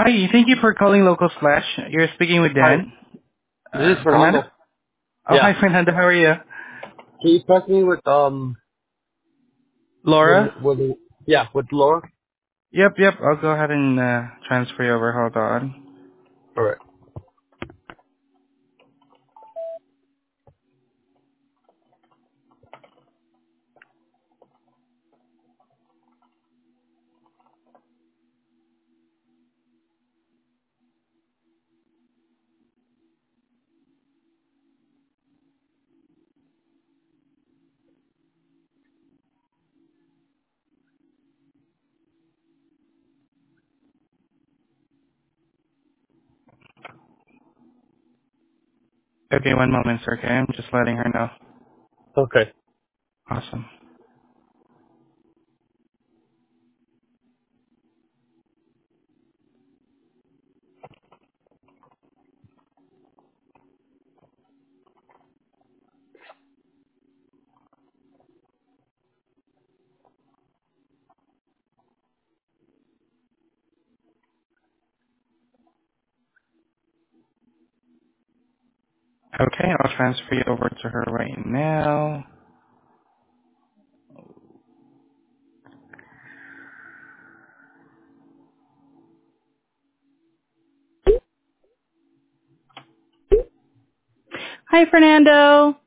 Hi, thank you for calling Local Slash. You're speaking with Hi, Dan. this is Fernando? Fernando. Oh, Yeah. hi, Fernando. How are you? Can you pass me Laura? with Laura? Yep. I'll go ahead and transfer you over. Hold on. All right. Okay, one moment, sir. Okay, I'm just letting her know. Okay. Awesome. Okay, I'll transfer you over to her right now. Hi, Fernando.